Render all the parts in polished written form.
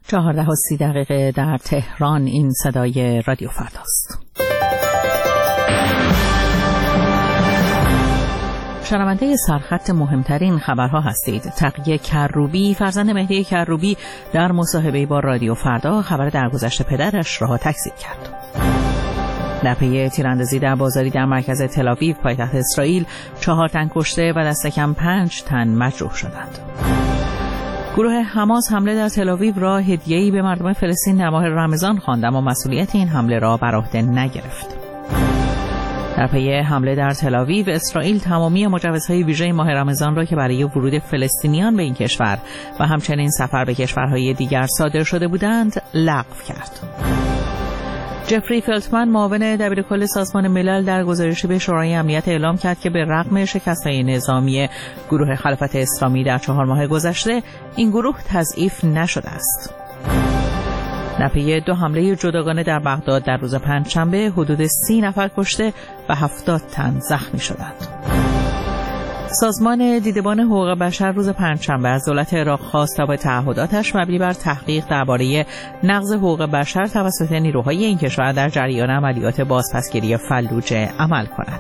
14:30 در تهران. این صدای رادیو فرداست. شنونده سرخط مهمترین خبرها هستید. تقی کروبی، فرزند مهدی کروبی، در مصاحبه با رادیو فردا خبر درگذشت پدرش را تکذیب کرد. در پی تیراندازی در بازاری در مرکز تل‌آویو پایتخت اسرائیل 4 تن کشته و دست کم 5 تن مجروح شدند. گروه حماس حمله در تل‌آویو را هدیه‌ای به مردم فلسطین در ماه رمضان خواند، اما مسئولیت این حمله را بر عهده نگرفت. در پی حمله در تل‌آویو، اسرائیل تمامی مجوزهای ویژه ماه رمضان را که برای ورود فلسطینیان به این کشور و همچنین سفر به کشورهای دیگر صادر شده بودند لغو کرد. جفری فلتمن، معاون دبیرکل سازمان ملل، در گزارشی به شورای امنیت اعلام کرد که به رغم شکست‌های نظامی گروه خلافت اسلامی در 4 ماه گذشته، این گروه تضعیف نشده است. در پی 2 حمله جداگانه در بغداد در روز پنجشنبه، حدود 30 نفر کشته و 70 تن زخمی شدند. سازمان دیدبان حقوق بشر روز پنجشنبه از دولت عراق خواست تا با تعهداتش مبنی بر تحقیق درباره نقض حقوق بشر توسط نیروهای این کشور در جریان عملیات بازپسگیری فلوجه عمل کند.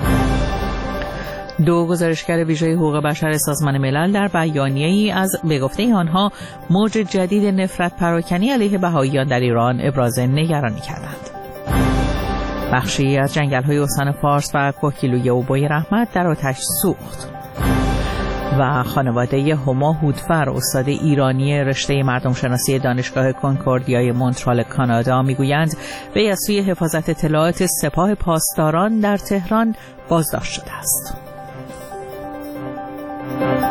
2 گزارشگر ویژه حقوق بشر سازمان ملل در بیانیه‌ای از به گفته آنها موج جدید نفرت پراکنی علیه بهائیان در ایران ابراز نگرانی کردند. بخشی از جنگل‌های استان فارس و کوهگیلوی اوبای رحمت در آتش سوخت و خانواده هما هودفر، استاد ایرانی رشته مردم شناسی دانشگاه کنکوردیای مونترال کانادا، میگویند وی از سوی حفاظت اطلاعات سپاه پاسداران در تهران بازداشت شده است.